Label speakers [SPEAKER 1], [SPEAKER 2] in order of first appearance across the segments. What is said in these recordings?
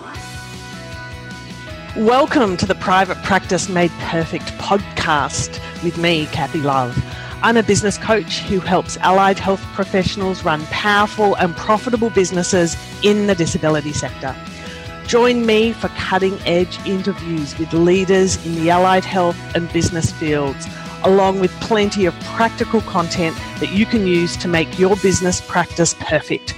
[SPEAKER 1] Welcome to the Private Practice Made Perfect podcast with me, Kathy Love. I'm a business coach who helps allied health professionals run powerful and profitable businesses in the disability sector. Join me for cutting-edge interviews with leaders in the allied health and business fields, along with plenty of practical content that you can use to make your business practice perfect.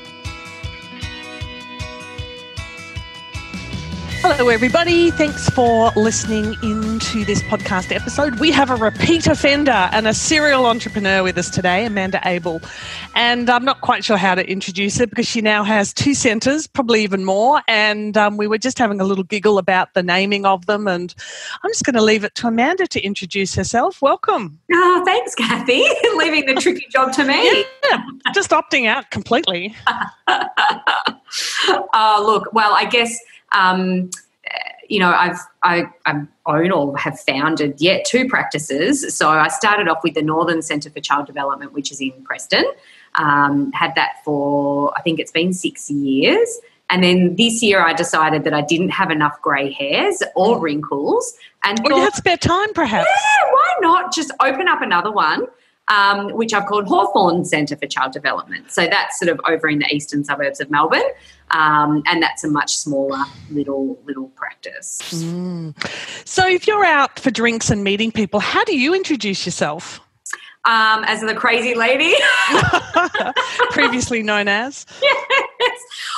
[SPEAKER 1] Hello, everybody. Thanks for listening into this podcast episode. We have a repeat offender and a serial entrepreneur with us today, Amanda Abel. And I'm not quite sure how to introduce her because she now has 2 centres, probably even more. And we were just having a little giggle about the naming of them. And I'm just going to leave it to Amanda to introduce herself. Welcome.
[SPEAKER 2] Oh, thanks, Kathy. Leaving the tricky job to me.
[SPEAKER 1] Yeah, just opting out completely.
[SPEAKER 2] Look, well, I guess... I own or have founded yet 2 practices. So I started off with the Northern Centre for Child Development, which is in Preston. Had that for, I think it's been 6 years. And then this year I decided that I didn't have enough grey hairs or wrinkles. And
[SPEAKER 1] you had spare time, perhaps.
[SPEAKER 2] Yeah, why not just open up another one? Which I've called Hawthorn Centre for Child Development. So that's sort of over in the eastern suburbs of Melbourne, and that's a much smaller little practice.
[SPEAKER 1] So if you're out for drinks and meeting people, how do you introduce yourself?
[SPEAKER 2] As the crazy lady.
[SPEAKER 1] Previously known as?
[SPEAKER 2] Yes.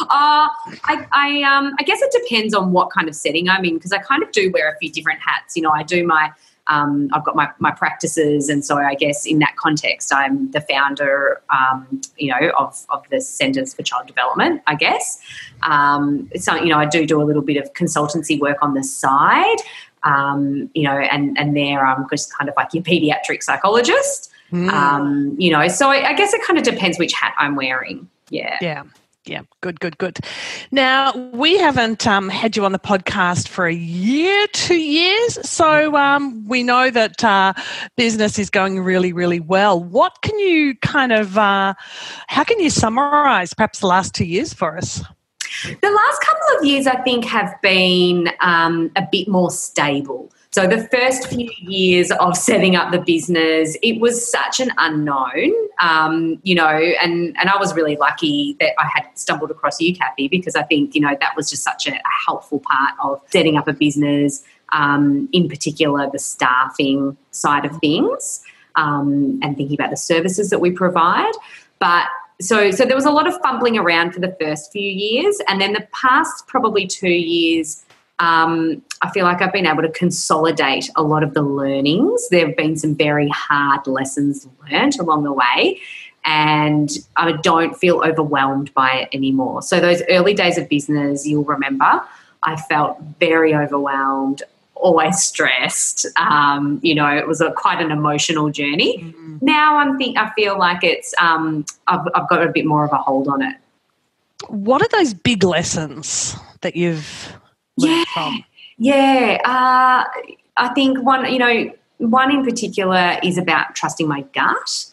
[SPEAKER 2] I guess it depends on what kind of setting I'm in, because I kind of do wear a few different hats. You know, I do I've got my practices, and so I guess in that context I'm the founder, of the Centres for Child Development, I guess. So, I do a little bit of consultancy work on the side, and there I'm just kind of like your paediatric psychologist, so I guess it kind of depends which hat I'm wearing. Yeah.
[SPEAKER 1] Yeah, good. Now, we haven't had you on the podcast for a year, 2 years, so we know that business is going really, really well. What can you how can you summarise perhaps the last 2 years for us?
[SPEAKER 2] The last couple of years, I think, have been a bit more stable. So the first few years of setting up the business, it was such an unknown, and I was really lucky that I had stumbled across you, Kathy, because I think, that was just such a helpful part of setting up a business, in particular the staffing side of things, and thinking about the services that we provide. But So there was a lot of fumbling around for the first few years, and then the past probably 2 years, I feel like I've been able to consolidate a lot of the learnings. There have been some very hard lessons learned along the way, and I don't feel overwhelmed by it anymore. So those early days of business, you'll remember, I felt very overwhelmed, always stressed. It was quite an emotional journey. Mm-hmm. Now I feel like it's I've got a bit more of a hold on it.
[SPEAKER 1] What are those big lessons that you've learned from?
[SPEAKER 2] Yeah. I think one in particular is about trusting my gut.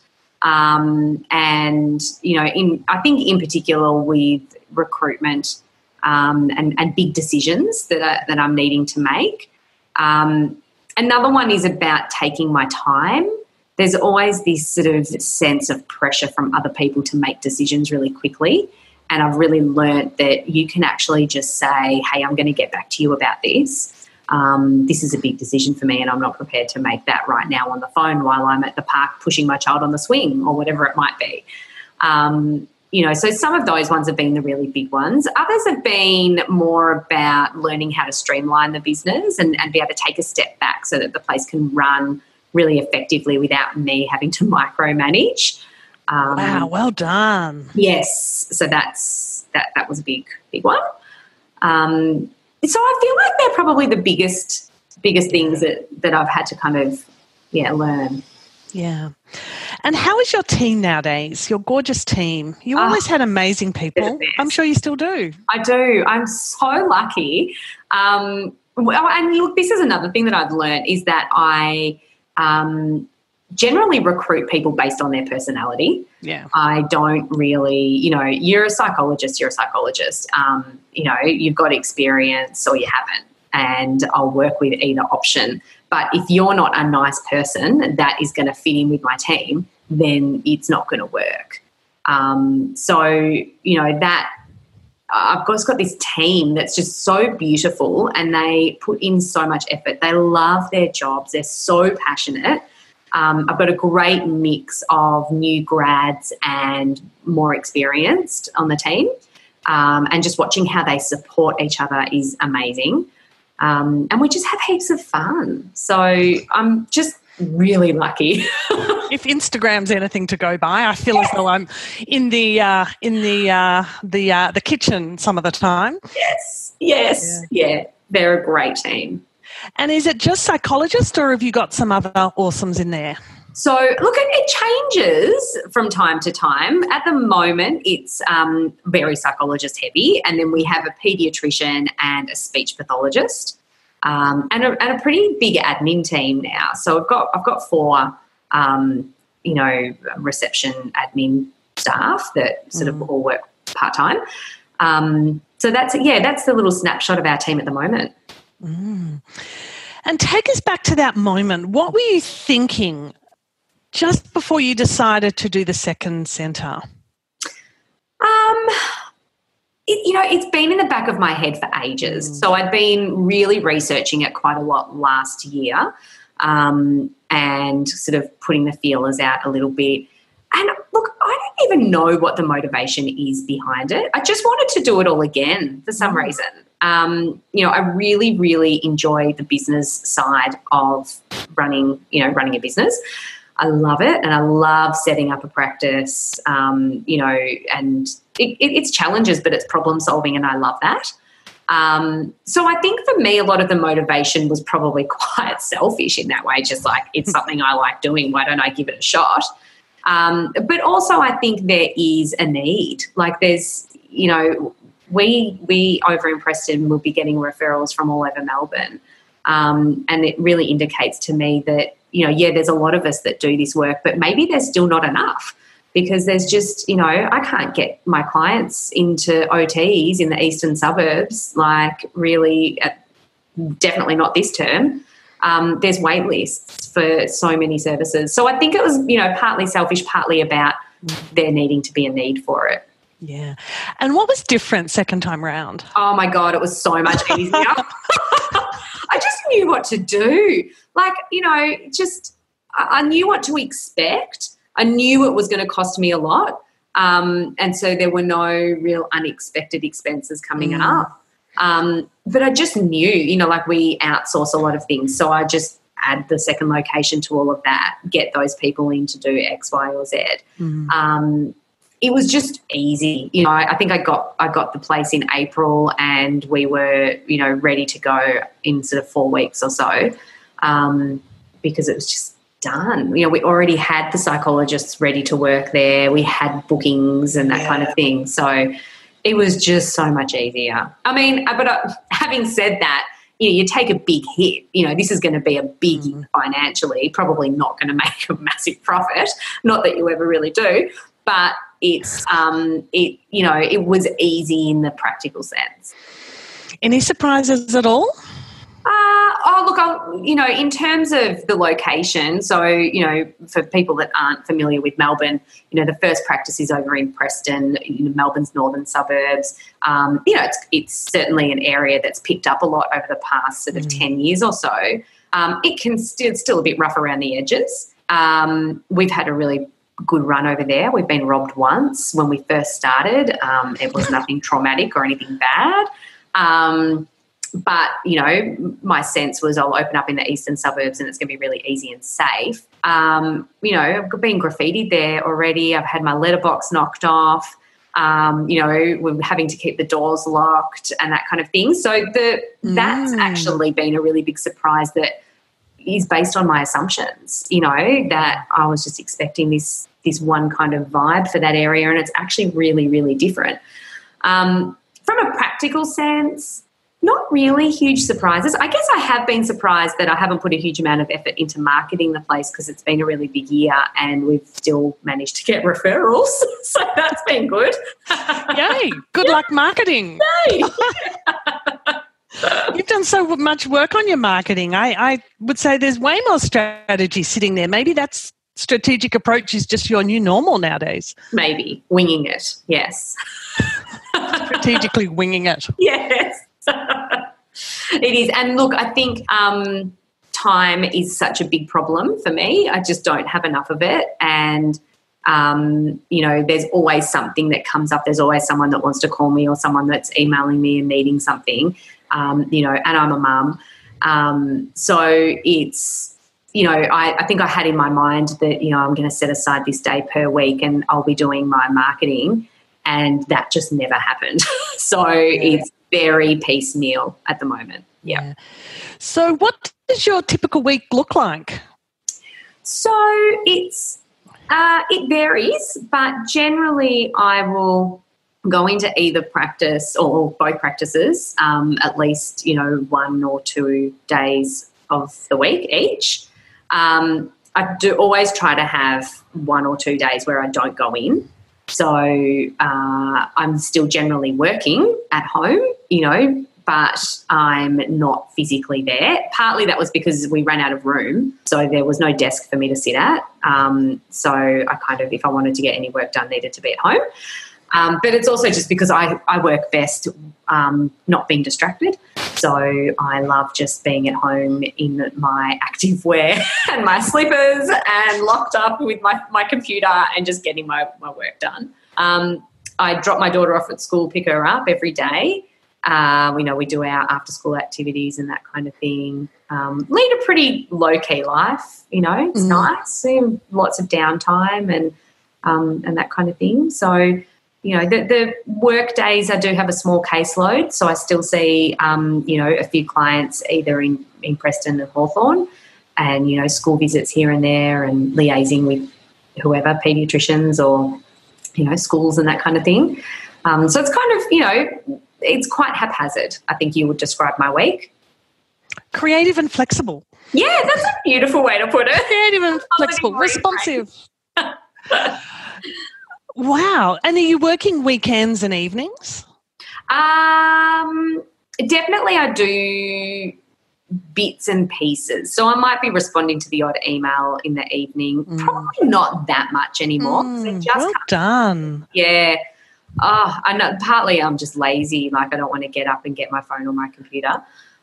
[SPEAKER 2] I think in particular with recruitment and big decisions that I'm needing to make. Another one is about taking my time. There's always this sort of sense of pressure from other people to make decisions really quickly. And I've really learnt that you can actually just say, hey, I'm going to get back to you about this. This is a big decision for me and I'm not prepared to make that right now on the phone while I'm at the park pushing my child on the swing or whatever it might be. So some of those ones have been the really big ones. Others have been more about learning how to streamline the business and be able to take a step back so that the place can run really effectively without me having to micromanage.
[SPEAKER 1] Wow, well done.
[SPEAKER 2] Yes, so that was a big one. So I feel like they're probably the biggest things that I've had to kind of learn.
[SPEAKER 1] Yeah. And how is your team nowadays, your gorgeous team? You always had amazing people. I'm sure you still do.
[SPEAKER 2] I do. I'm so lucky. And look, this is another thing that I've learned is that I generally recruit people based on their personality.
[SPEAKER 1] Yeah.
[SPEAKER 2] I don't really, you're a psychologist, you've got experience or you haven't, and I'll work with either option. But if you're not a nice person that is going to fit in with my team, then it's not going to work. That I've just got this team that's just so beautiful, and they put in so much effort. They love their jobs. They're so passionate. I've got a great mix of new grads and more experienced on the team, and just watching how they support each other is amazing. And we just have heaps of fun. So I'm just really lucky.
[SPEAKER 1] If Instagram's anything to go by, I feel as though I'm in the kitchen some of the time.
[SPEAKER 2] Yes. Yeah. They're a great team.
[SPEAKER 1] And is it just psychologists, or have you got some other awesomes in there?
[SPEAKER 2] So, look, it changes from time to time. At the moment, it's very psychologist heavy, and then we have a paediatrician and a speech pathologist, and a pretty big admin team now. So I've got 4, reception admin staff that sort of all work part time. So that's the little snapshot of our team at the moment.
[SPEAKER 1] Mm. And take us back to that moment. What were you thinking just before you decided to do the second centre?
[SPEAKER 2] It's been in the back of my head for ages. So I'd been really researching it quite a lot last year, and sort of putting the feelers out a little bit. And look, I don't even know what the motivation is behind it. I just wanted to do it all again for some reason. I really, really enjoy the business side of running a business. I love it, and I love setting up a practice, and it's challenges, but it's problem solving, and I love that. So I think for me, a lot of the motivation was probably quite selfish in that way, just like it's something I like doing, why don't I give it a shot? But also I think there is a need. Like there's, we over in Preston will be getting referrals from all over Melbourne, and it really indicates to me that, there's a lot of us that do this work, but maybe there's still not enough, because there's just, I can't get my clients into OTs in the eastern suburbs, like really, definitely not this term. There's wait lists for so many services. So I think it was, partly selfish, partly about there needing to be a need for it.
[SPEAKER 1] Yeah. And what was different second time round?
[SPEAKER 2] Oh, my God, it was so much easier. I just knew what to do. Like, I knew what to expect. I knew it was going to cost me a lot. And so there were no real unexpected expenses coming up. But I just knew, like we outsource a lot of things. So I just add the second location to all of that, get those people in to do X, Y, or Z. It was just easy. I think I got the place in April, and we were, ready to go in sort of 4 weeks or so, because it was just done. We already had the psychologists ready to work there. We had bookings and that kind of thing. So it was just so much easier. I mean, but having said that, you take a big hit. This is going to be a biggie financially, probably not going to make a massive profit. Not that you ever really do, but it's it was easy in the practical sense.
[SPEAKER 1] Any surprises at all?
[SPEAKER 2] In terms of the location, so, for people that aren't familiar with Melbourne, the first practice is over in Preston, Melbourne's northern suburbs. It's certainly an area that's picked up a lot over the past sort of 10 years or so. It can still a bit rough around the edges. We've had a really good run over there. We've been robbed once when we first started. It was nothing traumatic or anything bad. But, my sense was I'll open up in the eastern suburbs and it's going to be really easy and safe. I've been graffitied there already. I've had my letterbox knocked off. We're having to keep the doors locked and that kind of thing. So that's actually been a really big surprise that is based on my assumptions, that I was just expecting this one kind of vibe for that area, and it's actually really, really different. From a practical sense, Not really huge surprises. I guess I have been surprised that I haven't put a huge amount of effort into marketing the place because it's been a really big year and we've still managed to get referrals. So that's been good.
[SPEAKER 1] Yay. Good luck marketing.
[SPEAKER 2] Yay.
[SPEAKER 1] You've done so much work on your marketing. I would say there's way more strategy sitting there. Maybe that's strategic approach is just your new normal nowadays.
[SPEAKER 2] Maybe. Winging it. Yes.
[SPEAKER 1] Strategically winging it.
[SPEAKER 2] Yes. It is. And look, I think time is such a big problem for me. I just don't have enough of it. And, there's always something that comes up. There's always someone that wants to call me or someone that's emailing me and needing something, and I'm a mum. So it's, I think I had in my mind that, I'm going to set aside this day per week and I'll be doing my marketing, and that just never happened. So it's very piecemeal at the moment. Yeah.
[SPEAKER 1] So what does your typical week look like?
[SPEAKER 2] So it varies, but generally I will go into either practice or both practices at least, 1 or 2 days of the week each. I do always try to have 1 or 2 days where I don't go in. So I'm still generally working at home, but I'm not physically there. Partly that was because we ran out of room, so there was no desk for me to sit at. So I kind of, if I wanted to get any work done, needed to be at home. But it's also just because I work best not being distracted. So I love just being at home in my active wear and my slippers and locked up with my computer and just getting my work done. I drop my daughter off at school, pick her up every day. We do our after-school activities and that kind of thing. Lead a pretty low-key life, it's nice. Lots of downtime and that kind of thing. So, the work days, I do have a small caseload, so I still see, a few clients either in Preston and Hawthorn and, school visits here and there and liaising with whoever, paediatricians or, schools and that kind of thing. So it's kind of, it's quite haphazard, I think you would describe my week.
[SPEAKER 1] Creative and flexible.
[SPEAKER 2] Yeah, that's a beautiful way to put it.
[SPEAKER 1] Creative and flexible, responsive. Wow. And are you working weekends and evenings?
[SPEAKER 2] Definitely I do bits and pieces. So I might be responding to the odd email in the evening. Probably not that much anymore.
[SPEAKER 1] Well done.
[SPEAKER 2] Yeah. I know partly I'm just lazy. Like I don't want to get up and get my phone or my computer.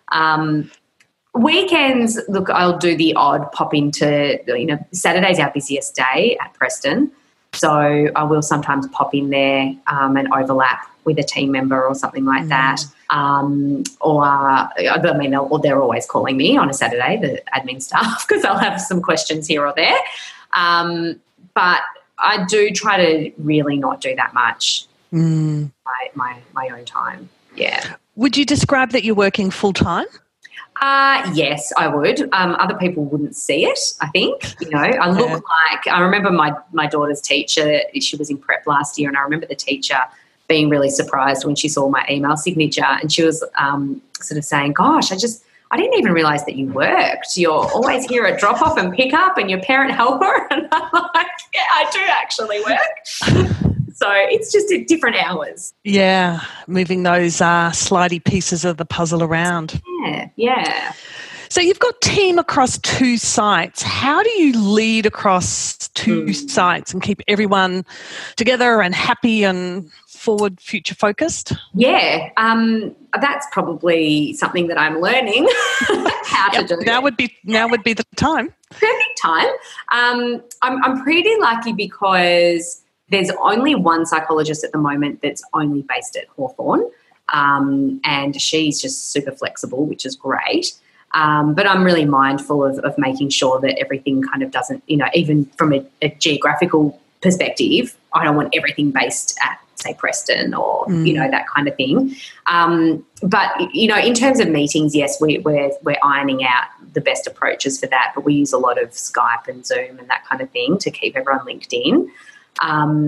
[SPEAKER 2] Weekends, look, I'll do the odd pop into, Saturday's our busiest day at Preston. So I will sometimes pop in there and overlap with a team member or something like that. Or they're always calling me on a Saturday, the admin staff, because I'll have some questions here or there. But I do try to really not do that much my own time. Yeah.
[SPEAKER 1] Would you describe that you're working full-time?
[SPEAKER 2] Yes, I would. Other people wouldn't see it, I think. I look like, I remember my daughter's teacher, she was in prep last year, and I remember the teacher being really surprised when she saw my email signature, and she was sort of saying, gosh, I didn't even realise that you worked. You're always here at drop-off and pick-up and your parent helper. And I'm like, yeah, I do actually work. So it's just at different hours.
[SPEAKER 1] Yeah, moving those slidey pieces of the puzzle around.
[SPEAKER 2] Yeah.
[SPEAKER 1] So you've got team across 2 sites. How do you lead across 2 sites and keep everyone together and happy and forward, future focused?
[SPEAKER 2] Yeah, that's probably something that I'm learning how to do.
[SPEAKER 1] Now would be the time.
[SPEAKER 2] Perfect time. I'm pretty lucky because there's only one psychologist at the moment that's only based at Hawthorn, and she's just super flexible, which is great. But I'm really mindful of making sure that everything kind of doesn't, even from a geographical perspective, I don't want everything based at, say, Preston or, that kind of thing. But, in terms of meetings, yes, we're ironing out the best approaches for that, but we use a lot of Skype and Zoom and that kind of thing to keep everyone linked in.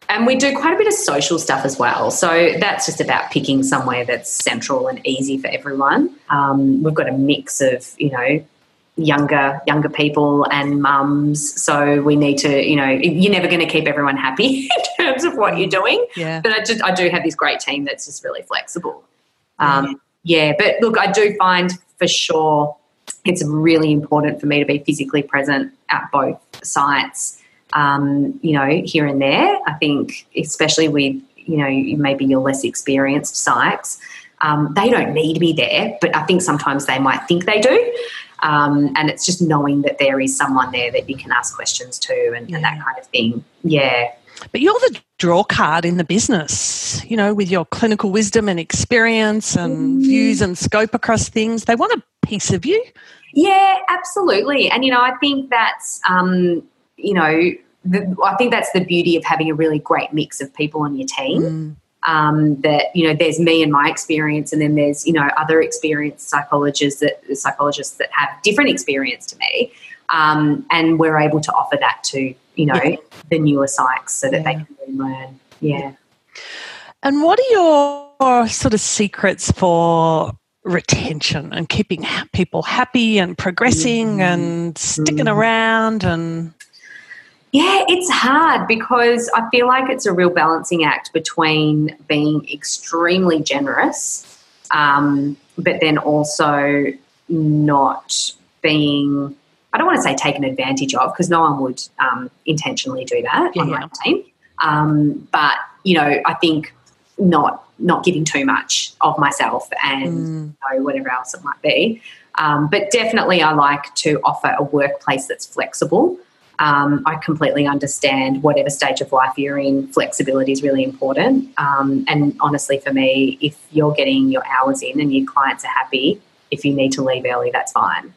[SPEAKER 2] And we do quite a bit of social stuff as well. So that's just about picking somewhere that's central and easy for everyone. We've got a mix of, younger people and mums. So we need to, you're never going to keep everyone happy in terms of what you're doing.
[SPEAKER 1] Yeah.
[SPEAKER 2] But I do have this great team that's just really flexible. But look, I do find for sure it's really important for me to be physically present at both sites, here and there. I think especially with, maybe your less experienced sites, they don't need me there, but I think sometimes they might think they do. And it's just knowing that there is someone there that you can ask questions to and that kind of thing. Yeah.
[SPEAKER 1] But you're the draw card in the business, with your clinical wisdom and experience and views and scope across things. They want a piece of you.
[SPEAKER 2] Yeah, absolutely. And, I think that's, I think that's the beauty of having a really great mix of people on your team. That, there's me and my experience, and then there's, other experienced psychologists that have different experience to me. And we're able to offer that to, the newer psychs so that they can really learn. Yeah.
[SPEAKER 1] And what are your sort of secrets for retention and keeping people happy and progressing and sticking around? And
[SPEAKER 2] yeah, it's hard because I feel like it's a real balancing act between being extremely generous, but then also not being, I don't want to say taken advantage of, because no one would intentionally do that on my team. But, I think not giving too much of myself and whatever else it might be. But definitely I like to offer a workplace that's flexible. I completely understand whatever stage of life you're in, flexibility is really important. And honestly, for me, if you're getting your hours in and your clients are happy, if you need to leave early, that's fine.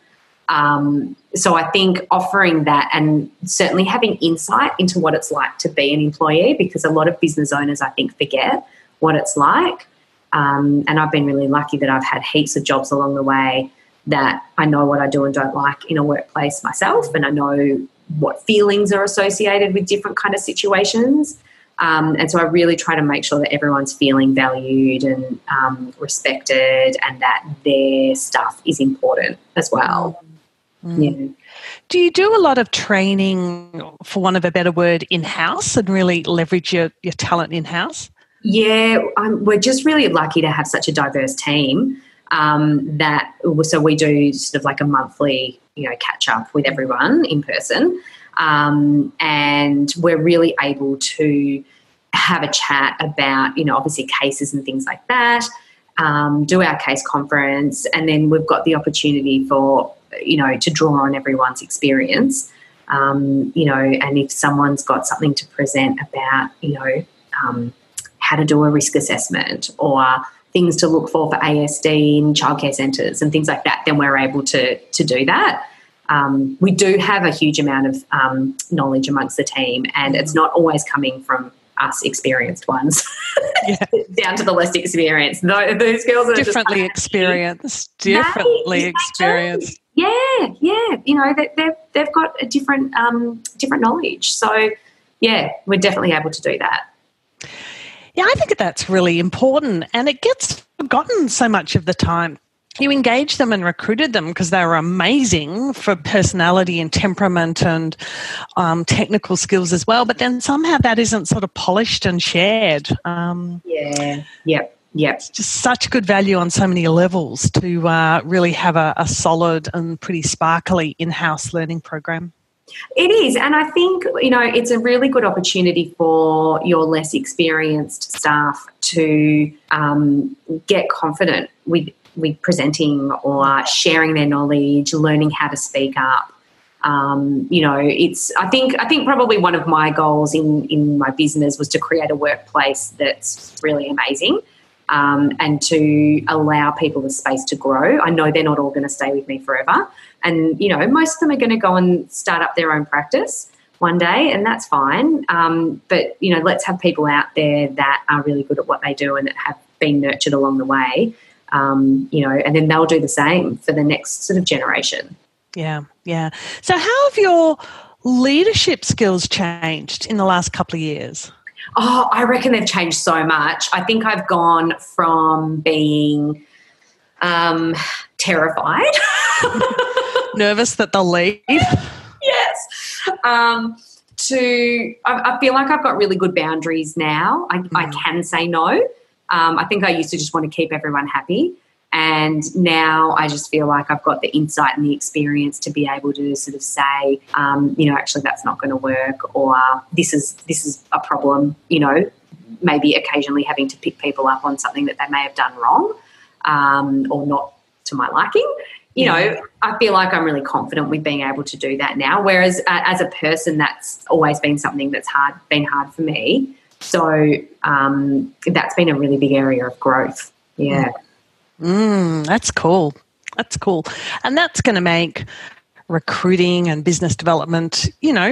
[SPEAKER 2] So I think offering that and certainly having insight into what it's like to be an employee, because a lot of business owners, I think, forget what it's like. And I've been really lucky that I've had heaps of jobs along the way that I know what I do and don't like in a workplace myself, and I know what feelings are associated with different kind of situations. And so I really try to make sure that everyone's feeling valued and respected, and that their stuff is important as well. Yeah.
[SPEAKER 1] Do you do a lot of training, for want of a better word, in-house and really leverage your talent in-house?
[SPEAKER 2] Yeah, we're just really lucky to have such a diverse team so we do sort of like a monthly, catch up with everyone in person. And we're really able to have a chat about, obviously cases and things like that, do our case conference, and then we've got the opportunity for, to draw on everyone's experience, and if someone's got something to present about, how to do a risk assessment or things to look for ASD in childcare centres and things like that, then we're able to do that. We do have a huge amount of knowledge amongst the team, and it's not always coming from us experienced ones down to the less experienced. Those girls are
[SPEAKER 1] differently experienced.
[SPEAKER 2] Yeah. They've got a different knowledge. So, yeah, we're definitely able to do that.
[SPEAKER 1] Yeah, I think that's really important, and it gets forgotten so much of the time. You engaged them and recruited them because they were amazing for personality and temperament and technical skills as well, but then somehow that isn't sort of polished and shared. It's just such good value on so many levels to really have a solid and pretty sparkly in-house learning program.
[SPEAKER 2] It is, and I think, it's a really good opportunity for your less experienced staff to get confident with presenting or sharing their knowledge, learning how to speak up. I think probably one of my goals in my business was to create a workplace that's really amazing, and to allow people the space to grow. I know they're not all going to stay with me forever, and most of them are going to go and start up their own practice one day, and that's fine. But let's have people out there that are really good at what they do and that have been nurtured along the way. And then they'll do the same for the next sort of generation.
[SPEAKER 1] Yeah. So how have your leadership skills changed in the last couple of years?
[SPEAKER 2] Oh, I reckon they've changed so much. I think I've gone from being terrified.
[SPEAKER 1] Nervous that they'll leave?
[SPEAKER 2] Yes. I feel like I've got really good boundaries now. I can say no. I think I used to just want to keep everyone happy. And now I just feel like I've got the insight and the experience to be able to sort of say, actually that's not going to work, or this is a problem, maybe occasionally having to pick people up on something that they may have done wrong or not to my liking. I feel like I'm really confident with being able to do that now, whereas as a person, that's always been something that's been hard for me. So that's been a really big area of growth. Yeah.
[SPEAKER 1] That's cool. That's cool. And that's going to make recruiting and business development,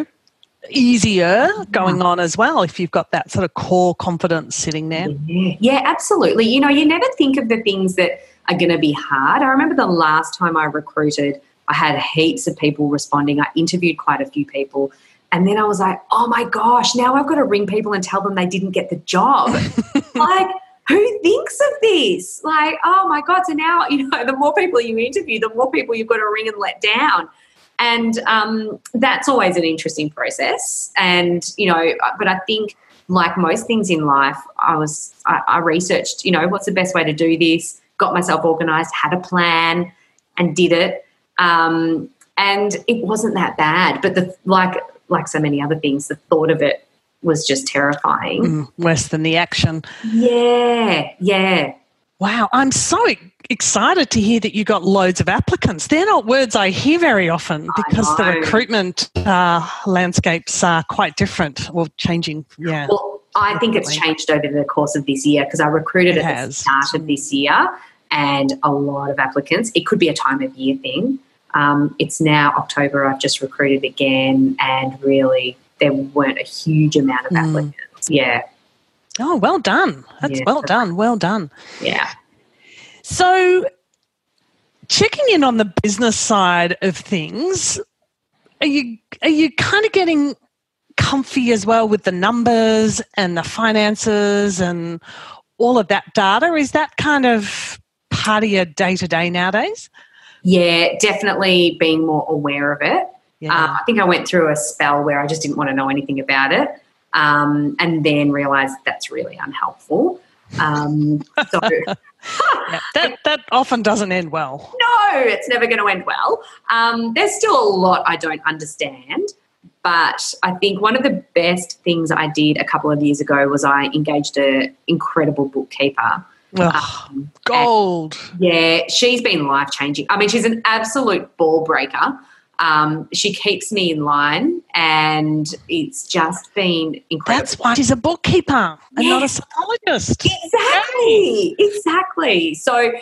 [SPEAKER 1] easier going on as well if you've got that sort of core confidence sitting there.
[SPEAKER 2] Yeah, absolutely. You never think of the things that are going to be hard. I remember the last time I recruited, I had heaps of people responding. I interviewed quite a few people. And then I was like, oh my gosh, now I've got to ring people and tell them they didn't get the job. Like, who thinks of this? Like, oh my God. So now, the more people you interview, the more people you've got to ring and let down. And that's always an interesting process. And, but I think like most things in life, I researched, what's the best way to do this, got myself organised, had a plan and did it. And it wasn't that bad. But like so many other things, the thought of it was just terrifying.
[SPEAKER 1] Worse than the action.
[SPEAKER 2] Yeah.
[SPEAKER 1] Wow, I'm so excited to hear that you got loads of applicants. They're not words I hear very often because the recruitment landscapes are quite different or changing. Yeah.
[SPEAKER 2] Well, I think it's changed over the course of this year because I recruited at the start of this year and a lot of applicants. It could be a time of year thing. It's now October. I've just recruited again and really there weren't a huge amount of applicants. Yeah.
[SPEAKER 1] Oh, well done. That's well done. Well done.
[SPEAKER 2] Yeah.
[SPEAKER 1] So checking in on the business side of things, are you kind of getting comfy as well with the numbers and the finances and all of that data? Is that kind of part of your day-to-day nowadays?
[SPEAKER 2] Yeah, definitely being more aware of it.
[SPEAKER 1] Yeah.
[SPEAKER 2] I think I went through a spell where I just didn't want to know anything about it and then realised that's really unhelpful.
[SPEAKER 1] That often doesn't end well.
[SPEAKER 2] No, it's never going to end well. There's still a lot I don't understand, but I think one of the best things I did a couple of years ago was I engaged an incredible bookkeeper.
[SPEAKER 1] Gold.
[SPEAKER 2] Yeah, she's been life-changing. I mean, she's an absolute ball breaker. She keeps me in line and it's just been incredible.
[SPEAKER 1] That's why she's a bookkeeper and not a psychologist.
[SPEAKER 2] Exactly. So,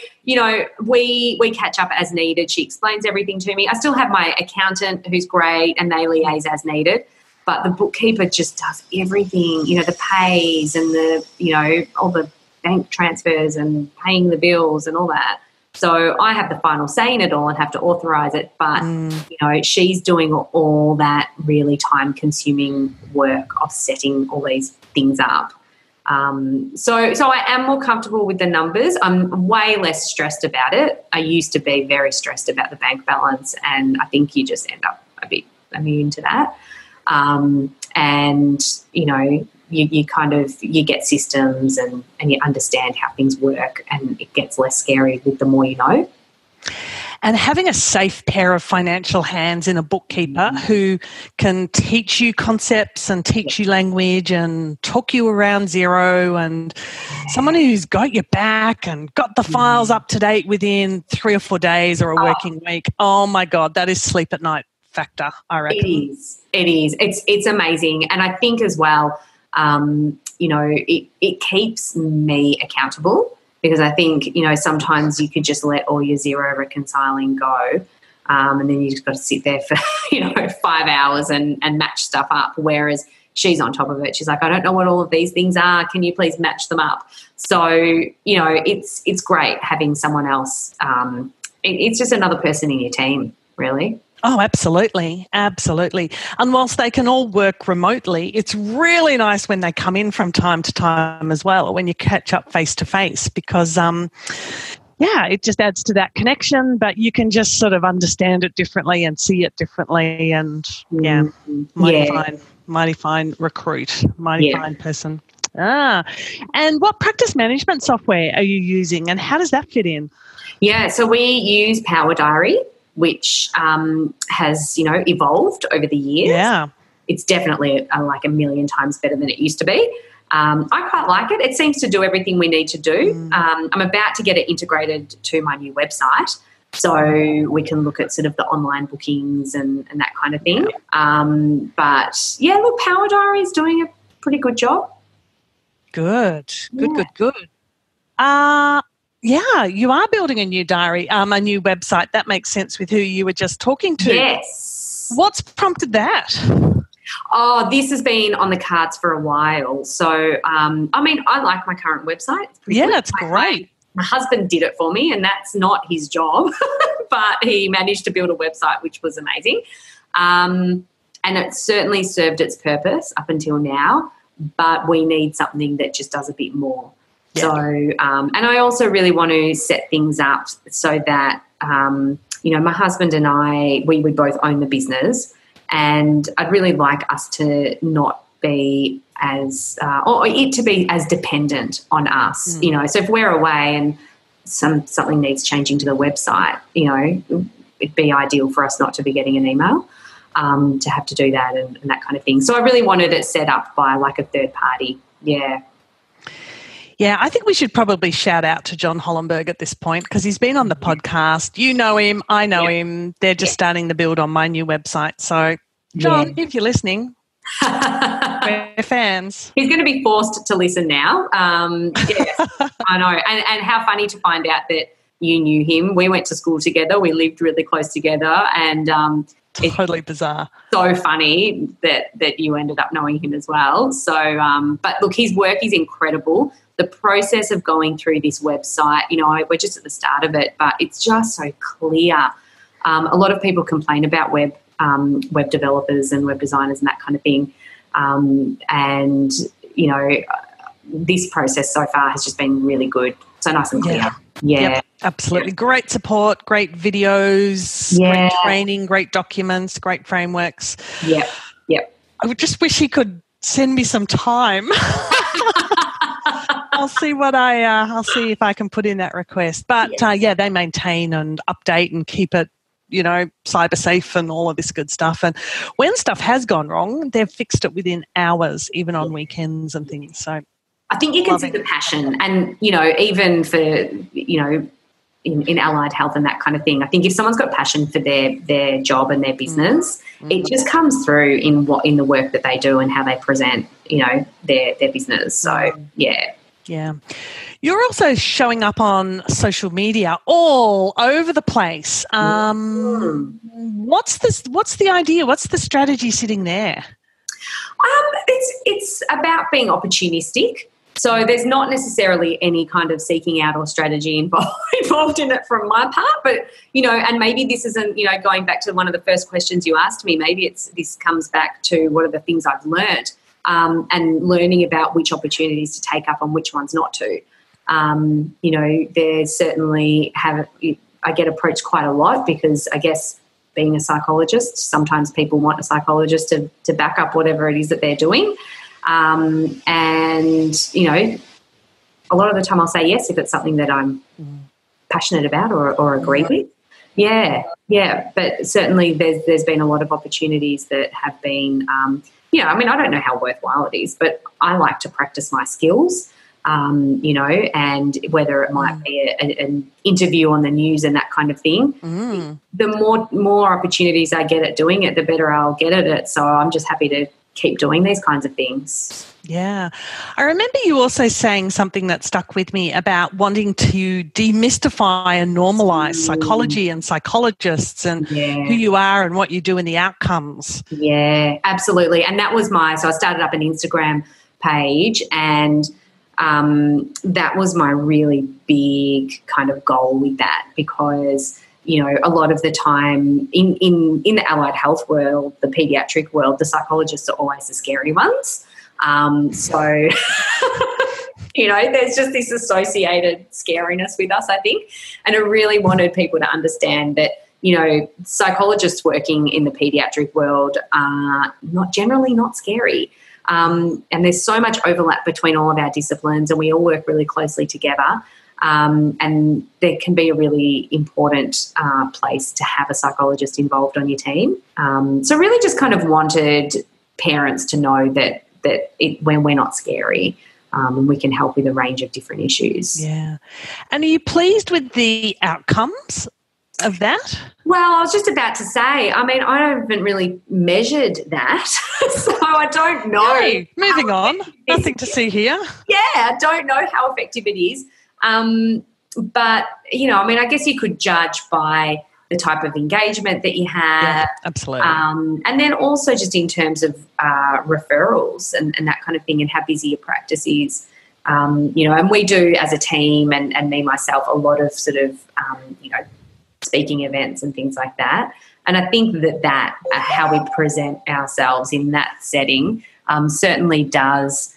[SPEAKER 2] we catch up as needed. She explains everything to me. I still have my accountant who's great and they liaise as needed, but the bookkeeper just does everything, the pays and all the bank transfers and paying the bills and all that. So I have the final say in it all and have to authorise it, but, she's doing all that really time-consuming work of setting all these things up. So I am more comfortable with the numbers. I'm way less stressed about it. I used to be very stressed about the bank balance and I think you just end up a bit immune to that. You get systems and you understand how things work and it gets less scary with the more you know.
[SPEAKER 1] And having a safe pair of financial hands in a bookkeeper who can teach you concepts and teach you language and talk you around zero and someone who's got your back and got the files up to date within 3 or 4 days or a working week. Oh my God, that is sleep at night factor, I reckon.
[SPEAKER 2] It is. It's amazing. And I think as well, it keeps me accountable because I think, sometimes you could just let all your zero reconciling go and then you just got to sit there for, 5 hours and match stuff up, whereas she's on top of it. She's like, I don't know what all of these things are. Can you please match them up? So, it's great having someone else. It's just another person in your team, really.
[SPEAKER 1] Oh, absolutely. Absolutely. And whilst they can all work remotely, it's really nice when they come in from time to time as well, or when you catch up face to face, because, it just adds to that connection, but you can just sort of understand it differently and see it differently. And mighty fine recruit, mighty fine person. And what practice management software are you using and how does that fit in?
[SPEAKER 2] Yeah, so we use Power Diary, which has, evolved over the years.
[SPEAKER 1] Yeah.
[SPEAKER 2] It's definitely like a million times better than it used to be. I quite like it. It seems to do everything we need to do. I'm about to get it integrated to my new website so we can look at sort of the online bookings and that kind of thing. Look, Power Diary is doing a pretty good job. Good.
[SPEAKER 1] Yeah, you are building a new diary, a new website. That makes sense with who you were just talking to.
[SPEAKER 2] Yes.
[SPEAKER 1] What's prompted that?
[SPEAKER 2] Oh, this has been on the cards for a while. So, I like my current website.
[SPEAKER 1] It's great.
[SPEAKER 2] My husband did it for me, and that's not his job, but he managed to build a website, which was amazing. And it certainly served its purpose up until now, but we need something that just does a bit more. Yeah. So, and I also really want to set things up so that, my husband and I, we both own the business, and I'd really like us to not be as, or it to be as dependent on us, So if we're away and something needs changing to the website, it'd be ideal for us not to be getting an email, to have to do that and that kind of thing. So I really wanted it set up by like a third party. Yeah.
[SPEAKER 1] Yeah, I think we should probably shout out to John Hollenberg at this point because he's been on the podcast. You know him. I know him. They're just starting to build on my new website. So, John, if you're listening, we're fans.
[SPEAKER 2] He's going to be forced to listen now. I know. And how funny to find out that you knew him. We went to school together. We lived really close together and
[SPEAKER 1] totally bizarre.
[SPEAKER 2] So funny that you ended up knowing him as well. So, but look, his work is incredible. The process of going through this website, we're just at the start of it, but it's just so clear. A lot of people complain about web developers and web designers and that kind of thing. This process so far has just been really good. So nice and clear. Yeah.
[SPEAKER 1] Yep, absolutely. Great support, great videos, great training, great documents, great frameworks.
[SPEAKER 2] Yep.
[SPEAKER 1] I would just wish he could send me some time. I'll see if I can put in that request. But they maintain and update and keep it, cyber safe and all of this good stuff. And when stuff has gone wrong, they've fixed it within hours, even on weekends and things. So
[SPEAKER 2] I think you can see the passion and, even for, in allied health and that kind of thing. I think if someone's got passion for their job and their business, it just comes through in the work that they do and how they present, their business. So, yeah.
[SPEAKER 1] Yeah. You're also showing up on social media all over the place. What's the idea? What's the strategy sitting there?
[SPEAKER 2] It's about being opportunistic. So there's not necessarily any kind of seeking out or strategy involved in it from my part, but, and maybe this isn't, going back to one of the first questions you asked me, maybe this comes back to what are the things I've learned, and learning about which opportunities to take up and which ones not to. There's certainly I get approached quite a lot because I guess being a psychologist, sometimes people want a psychologist to back up whatever it is that they're doing. And, a lot of the time I'll say yes if it's something that I'm passionate about or agree with. Yeah. But certainly there's been a lot of opportunities that have been, I don't know how worthwhile it is, but I like to practice my skills, and whether it might be an interview on the news and that kind of thing. The more opportunities I get at doing it, the better I'll get at it. So I'm just happy to keep doing these kinds of things.
[SPEAKER 1] Yeah. I remember you also saying something that stuck with me about wanting to demystify and normalize psychology and psychologists and who you are and what you do and the outcomes.
[SPEAKER 2] Yeah, absolutely. And that was so I started up an Instagram page and that was my really big kind of goal with that because, a lot of the time in the allied health world, the pediatric world, the psychologists are always the scary ones. So, there's just this associated scariness with us, I think. And I really wanted people to understand that, psychologists working in the pediatric world are generally not scary. And there's so much overlap between all of our disciplines, and we all work really closely together. And there can be a really important place to have a psychologist involved on your team. So really just kind of wanted parents to know that when we're not scary, and we can help with a range of different issues.
[SPEAKER 1] Yeah. And are you pleased with the outcomes of that?
[SPEAKER 2] Well, I was just about to say, I haven't really measured that, so I don't know.
[SPEAKER 1] Hey, moving on. Nothing to see here.
[SPEAKER 2] Yeah, I don't know how effective it is. But, I guess you could judge by the type of engagement that you have.
[SPEAKER 1] Yeah, absolutely.
[SPEAKER 2] And then also just in terms of referrals and that kind of thing, and how busy your practice is. And we do as a team and me, myself, a lot of sort of, speaking events and things like that. And I think that how we present ourselves in that setting certainly does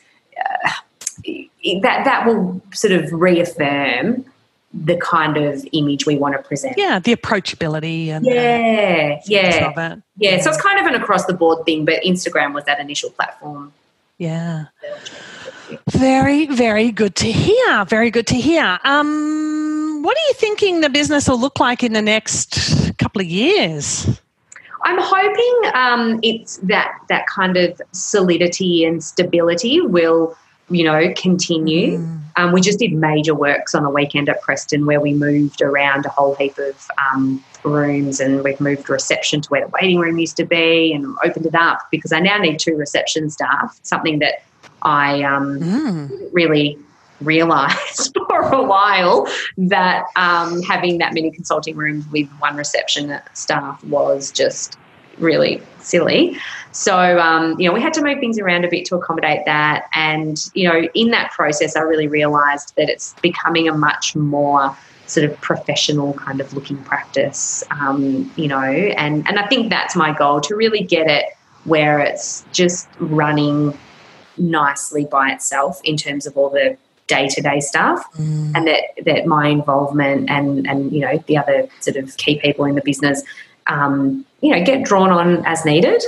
[SPEAKER 2] that will sort of reaffirm the kind of image we want to present.
[SPEAKER 1] Yeah, the approachability and
[SPEAKER 2] of it.
[SPEAKER 1] Yeah.
[SPEAKER 2] So it's kind of an across the board thing, but Instagram was that initial platform.
[SPEAKER 1] Yeah. Very, very good to hear. Very good to hear. What are you thinking the business will look like in the next couple of years?
[SPEAKER 2] I'm hoping it's that kind of solidity and stability will, continue. We just did major works on a weekend at Preston where we moved around a whole heap of rooms, and we've moved reception to where the waiting room used to be and opened it up because I now need 2 reception staff, something that I didn't really realised for a while, that having that many consulting rooms with 1 reception staff was just really silly. So, we had to move things around a bit to accommodate that. And, in that process, I really realised that it's becoming a much more sort of professional kind of looking practice, and I think that's my goal, to really get it where it's just running nicely by itself in terms of all the day-to-day stuff, and that my involvement and the other sort of key people in the business, get drawn on as needed.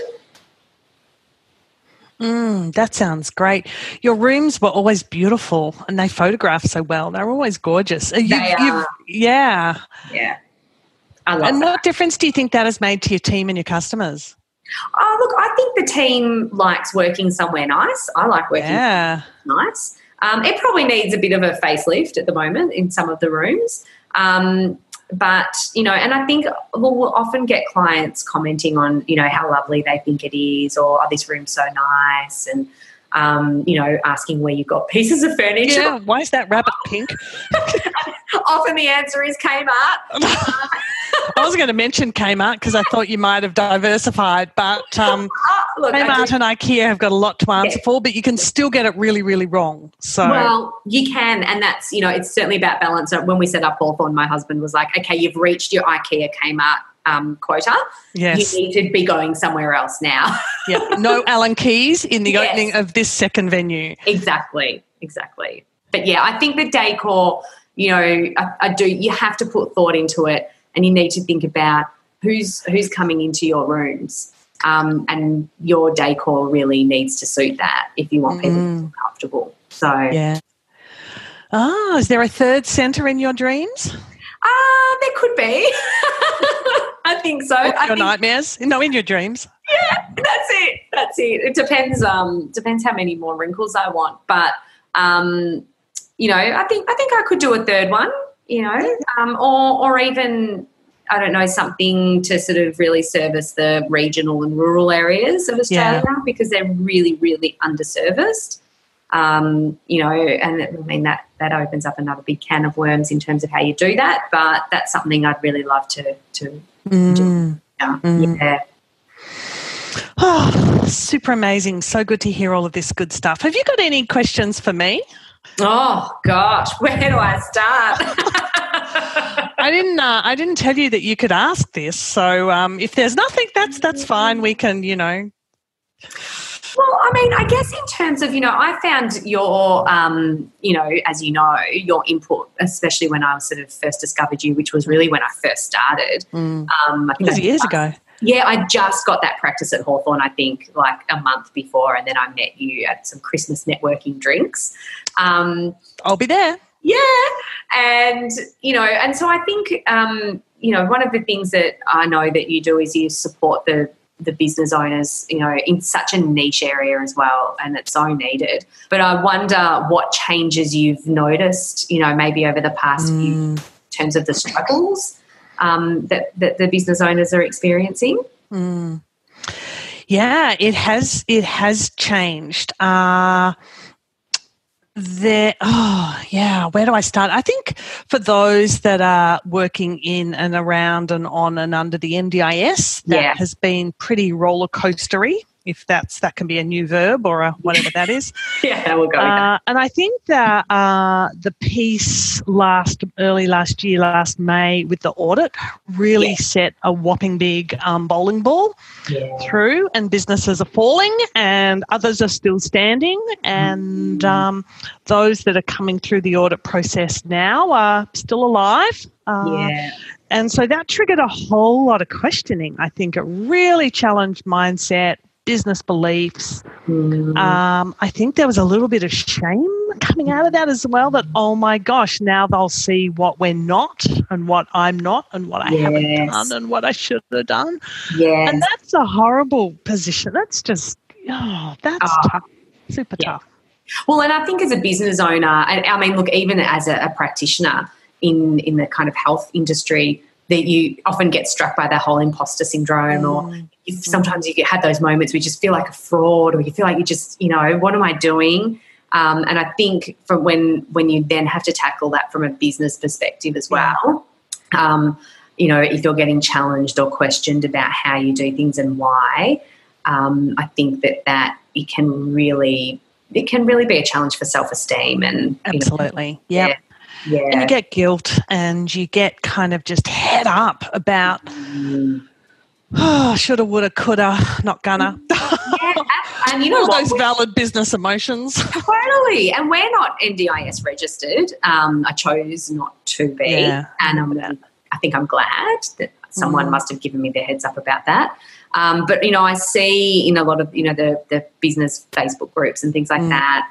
[SPEAKER 1] That sounds great. Your rooms were always beautiful and they photograph so well. They're always gorgeous.
[SPEAKER 2] They are.
[SPEAKER 1] Yeah.
[SPEAKER 2] Yeah. I love
[SPEAKER 1] and
[SPEAKER 2] that.
[SPEAKER 1] What difference do you think that has made to your team and your customers?
[SPEAKER 2] Oh, look, I think the team likes working somewhere nice. I like working somewhere nice. It probably needs a bit of a facelift at the moment in some of the rooms. But, and I think we'll often get clients commenting on, how lovely they think it is, or, oh, this room's so nice, and, asking where you got pieces of furniture.
[SPEAKER 1] Yeah, why is that rabbit pink?
[SPEAKER 2] Often the answer is Kmart.
[SPEAKER 1] I was going to mention Kmart because I thought you might have diversified, but
[SPEAKER 2] look,
[SPEAKER 1] Kmart and IKEA have got a lot to answer for, but you can still get it really, really wrong. So,
[SPEAKER 2] well, you can, and that's, it's certainly about balance. So when we set up Hawthorn, my husband was like, okay, you've reached your IKEA Kmart quota.
[SPEAKER 1] Yes.
[SPEAKER 2] You need to be going somewhere else now.
[SPEAKER 1] Yeah, no Allen Keys in the opening of this second venue.
[SPEAKER 2] Exactly. But yeah, I think the decor, I do. You have to put thought into it, and you need to think about who's coming into your rooms, and your decor really needs to suit that if you want people to feel comfortable. So
[SPEAKER 1] yeah. Oh, is there a third centre in your dreams?
[SPEAKER 2] There could be. I think so.
[SPEAKER 1] Nightmares? No, in your dreams.
[SPEAKER 2] Yeah, that's it. It depends how many more wrinkles I want. But I think I could do a third one, or even, I don't know, something to sort of really service the regional and rural areas of Australia, because they're really, really underserviced. And that opens up another big can of worms in terms of how you do that, but that's something I'd really love to do. Yeah.
[SPEAKER 1] Oh, super amazing. So good to hear all of this good stuff. Have you got any questions for me?
[SPEAKER 2] Oh, gosh, where do I start?
[SPEAKER 1] I I didn't tell you that you could ask this. So if there's nothing, that's fine. We can,
[SPEAKER 2] Well, I mean, I guess in terms of, I found your, as you know, your input, especially when I sort of first discovered you, which was really when I first started.
[SPEAKER 1] I think it was years ago.
[SPEAKER 2] Yeah, I just got that practice at Hawthorn, I think, like a month before, and then I met you at some Christmas networking drinks.
[SPEAKER 1] I'll be there.
[SPEAKER 2] Yeah, and, and so I think, one of the things that I know that you do is you support the business owners, in such a niche area as well, and it's so needed. But I wonder what changes you've noticed, maybe over the past few in terms of the struggles that the business owners are experiencing.
[SPEAKER 1] Yeah, it has changed. Where do I start? I think for those that are working in and around and on and under the NDIS, that has been pretty roller coastery, if that can be a new verb or whatever that is.
[SPEAKER 2] Yeah, we'll go with that.
[SPEAKER 1] And I think that the piece early last year, last May, with the audit really set a whopping big bowling ball through, and businesses are falling and others are still standing, and those that are coming through the audit process now are still alive. And so that triggered a whole lot of questioning. I think it really challenged mindset, business beliefs. I think there was a little bit of shame coming out of that as well, that, oh my gosh, now they'll see what we're not and what I'm not and what I haven't done and what I should have done. And that's a horrible position. That's just, tough, super tough.
[SPEAKER 2] Well, and I think as a business owner, and I mean, look, even as a practitioner in the kind of health industry, that you often get struck by that whole imposter syndrome, or sometimes you have those moments where you just feel like a fraud, or you feel like you just, what am I doing? And I think from when you then have to tackle that from a business perspective as well, if you're getting challenged or questioned about how you do things and why, I think that it can really be a challenge for self-esteem. And
[SPEAKER 1] absolutely, Yeah. And you get guilt, and you get kind of just head up about, shoulda, woulda, coulda, not gonna.
[SPEAKER 2] And
[SPEAKER 1] all those valid business emotions.
[SPEAKER 2] Totally. And we're not NDIS registered. I chose not to be. And I think I'm glad that someone must have given me the heads up about that. But, I see in a lot of, the business Facebook groups and things like that,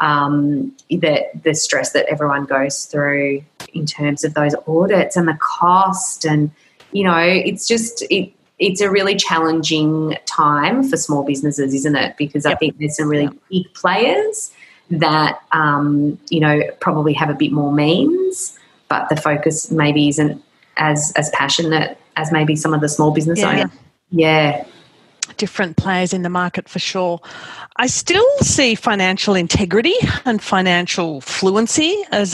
[SPEAKER 2] the stress that everyone goes through in terms of those audits and the cost, and it's just it's a really challenging time for small businesses, isn't it? Because I think there's some really big players that probably have a bit more means, but the focus maybe isn't as passionate as maybe some of the small business owners.
[SPEAKER 1] Different players in the market for sure. I still see financial integrity and financial fluency as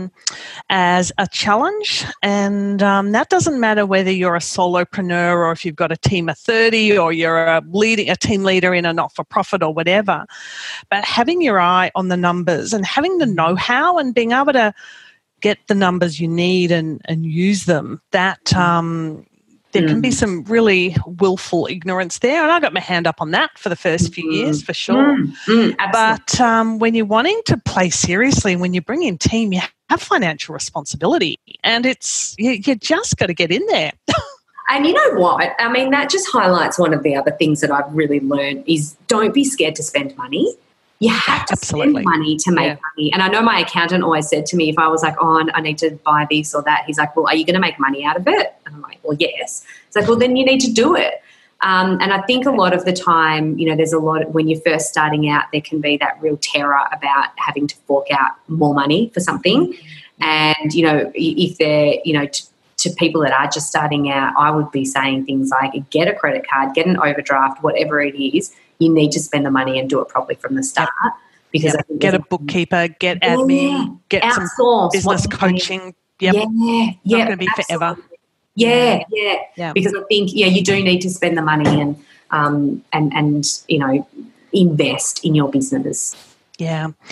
[SPEAKER 1] a challenge, and that doesn't matter whether you're a solopreneur or if you've got a team of 30 or you're a team leader in a not-for-profit or whatever. But having your eye on the numbers and having the know-how and being able to get the numbers you need and use them, that there can be some really willful ignorance there. And I got my hand up on that for the first few years, for sure. But when you're wanting to play seriously, when you bring in team, you have financial responsibility. And you just got to get in there.
[SPEAKER 2] And you know what? I mean, that just highlights one of the other things that I've really learned is don't be scared to spend money. You have to spend money to make money. And I know my accountant always said to me, if I was like, oh, I need to buy this or that, he's like, well, are you going to make money out of it? And I'm like, well, yes. It's like, well, then you need to do it. And I think a lot of the time, there's a lot when you're first starting out, there can be that real terror about having to fork out more money for something. And, if they're, to people that are just starting out, I would be saying things like get a credit card, get an overdraft, whatever it is. You need to spend the money and do it properly from the start. Because I think
[SPEAKER 1] get a bookkeeper, get admin, get
[SPEAKER 2] outsource,
[SPEAKER 1] some business coaching. Not going to be forever.
[SPEAKER 2] Yeah. Because I think you do need to spend the money and invest in your business. Yeah.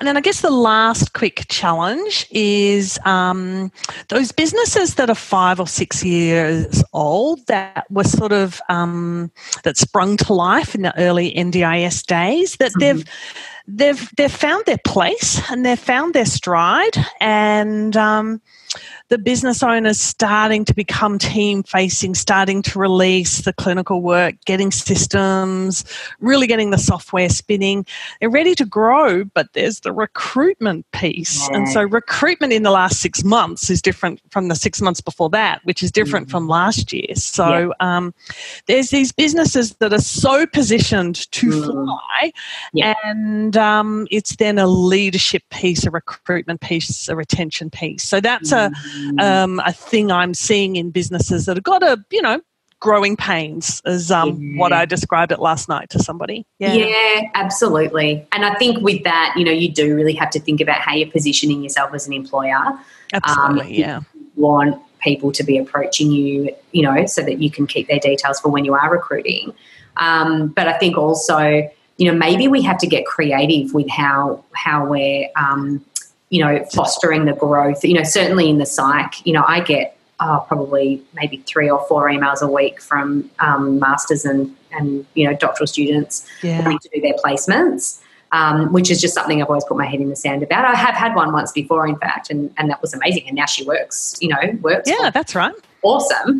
[SPEAKER 1] And then I guess the last quick challenge is those businesses that are 5 or 6 years old that were sort of that sprung to life in the early NDIS days, that they've found their place and they've found their stride, and the business owners starting to become team-facing, starting to release the clinical work, getting systems, really getting the software spinning. They're ready to grow, but there's the recruitment piece. Yeah. And so recruitment in the last 6 months is different from the 6 months before that, which is different from last year. So there's these businesses that are so positioned to fly, and it's then a leadership piece, a recruitment piece, a retention piece. So that's a thing I'm seeing in businesses that have got growing pains, as what I described it last night to somebody.
[SPEAKER 2] Yeah, absolutely. And I think with that, you do really have to think about how you're positioning yourself as an employer.
[SPEAKER 1] Absolutely,
[SPEAKER 2] You want people to be approaching you, so that you can keep their details for when you are recruiting. But I think also, maybe we have to get creative with how we're fostering the growth. Certainly in the psych, I get probably maybe 3 or 4 emails a week from masters and doctoral students wanting to do their placements, which is just something I've always put my head in the sand about. I have had one once before, in fact, and that was amazing. And now she works.
[SPEAKER 1] Yeah, that's right.
[SPEAKER 2] Awesome.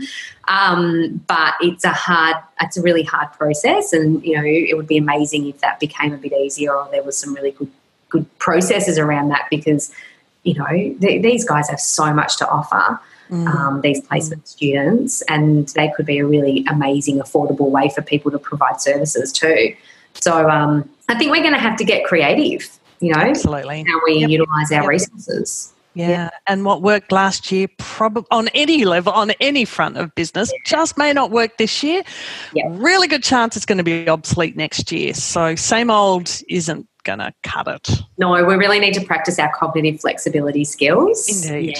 [SPEAKER 2] But it's a really hard process, and it would be amazing if that became a bit easier, or there was some really good processes around that, because these guys have so much to offer, these placement students, and they could be a really amazing, affordable way for people to provide services too. So I think we're going to have to get creative,
[SPEAKER 1] absolutely,
[SPEAKER 2] how we utilise our resources.
[SPEAKER 1] Yeah, and what worked last year, probably on any level, on any front of business, just may not work this year. Really good chance it's going to be obsolete next year. So same old isn't going to cut it.
[SPEAKER 2] No, we really need to practice our cognitive flexibility skills.
[SPEAKER 1] Indeed.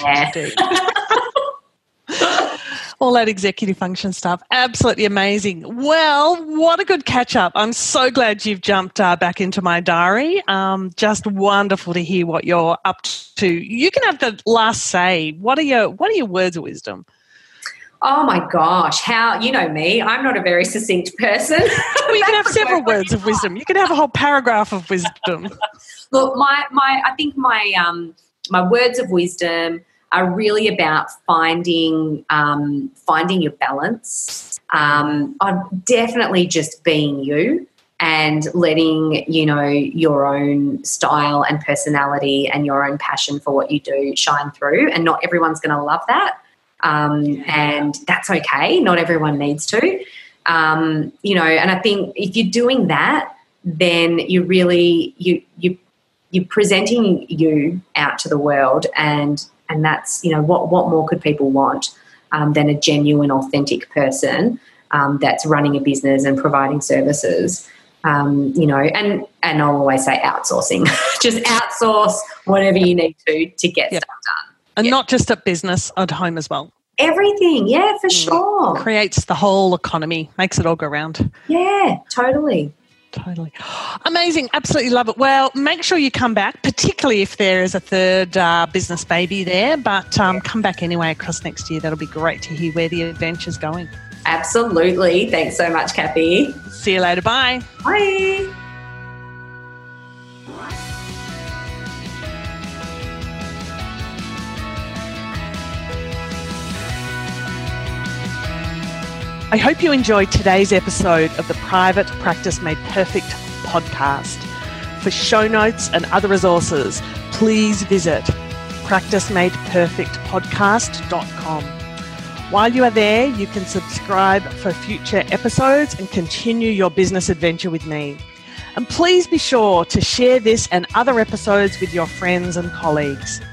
[SPEAKER 1] All that executive function stuff. Absolutely amazing. Well, what a good catch up. I'm so glad you've jumped back into my diary. Just wonderful to hear what you're up to. You can have the last say. What are your words of wisdom?
[SPEAKER 2] Oh my gosh, how, me, I'm not a very succinct person.
[SPEAKER 1] Well, you can have several words of wisdom. You can have a whole paragraph of wisdom.
[SPEAKER 2] Look, I think my words of wisdom are really about finding your balance. I'm definitely just being you and letting, your own style and personality and your own passion for what you do shine through. And not everyone's going to love that. And that's okay. Not everyone needs to. And I think if you're doing that, then you're really, you're presenting you out to the world, and that's, what more could people want than a genuine, authentic person that's running a business and providing services, and I'll always say outsourcing. Just outsource whatever you need to get stuff done.
[SPEAKER 1] And not just at business, at home as well.
[SPEAKER 2] Everything, for sure.
[SPEAKER 1] Creates the whole economy, makes it all go round.
[SPEAKER 2] Yeah, totally.
[SPEAKER 1] Amazing. Absolutely love it. Well, make sure you come back, particularly if there is a third business baby there, but come back anyway across next year. That'll be great to hear where the adventure's going.
[SPEAKER 2] Absolutely. Thanks so much, Kathy.
[SPEAKER 1] See you later. Bye.
[SPEAKER 2] Bye.
[SPEAKER 1] I hope you enjoyed today's episode of the Private Practice Made Perfect podcast. For show notes and other resources, please visit practicemadeperfectpodcast.com. While you are there, you can subscribe for future episodes and continue your business adventure with me. And please be sure to share this and other episodes with your friends and colleagues.